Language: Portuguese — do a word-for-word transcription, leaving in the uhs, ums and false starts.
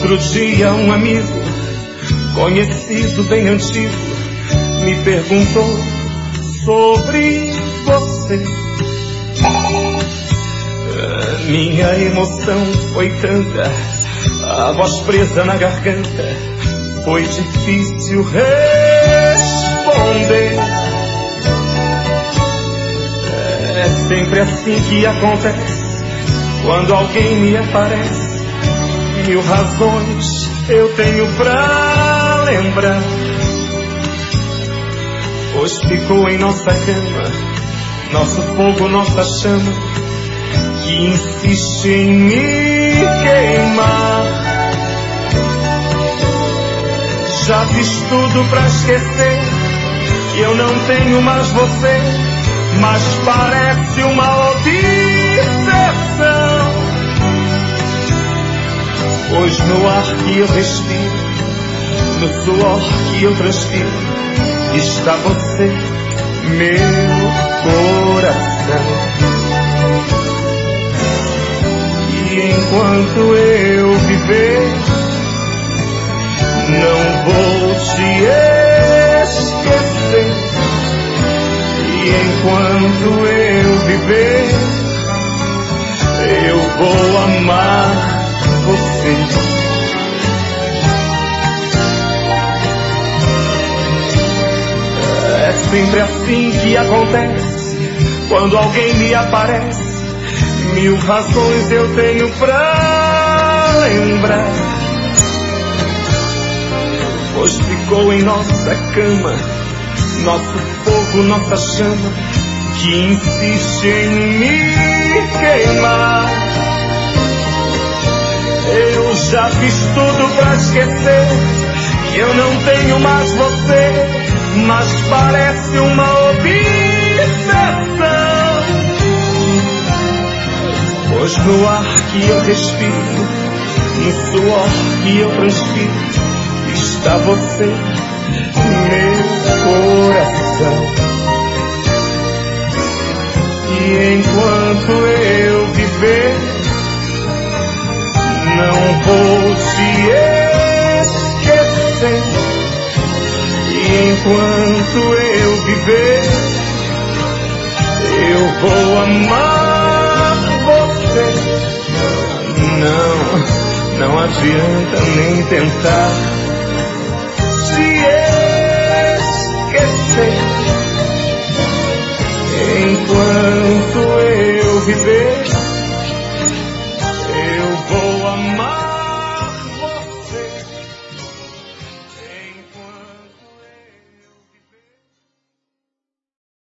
Outro dia um amigo, conhecido bem antigo, me perguntou sobre você. Minha emoção foi tanta, a voz presa na garganta, foi difícil responder. É sempre assim que acontece, quando alguém me aparece. Mil razões eu tenho pra lembrar, pois ficou em nossa cama nosso fogo, nossa chama, que insiste em me queimar. Já fiz tudo pra esquecer, que eu não tenho mais você, mas parece uma obsessão. Pois no ar que eu respiro, no suor que eu transpiro, está você, meu coração. E enquanto eu viver, não vou te esquecer. E enquanto eu viver, eu vou amar você. É sempre assim que acontece, quando alguém me aparece. Mil razões eu tenho pra lembrar, pois ficou em nossa cama nosso fogo, nossa chama, que insiste em me queimar. Eu já fiz tudo pra esquecer, que eu não tenho mais você, mas parece uma obsessão. Pois no ar que eu respiro, no suor que eu transpiro, está você, meu coração. E enquanto eu viver, não vou te esquecer. E enquanto eu viver, eu vou amar você. Não, não adianta nem tentar se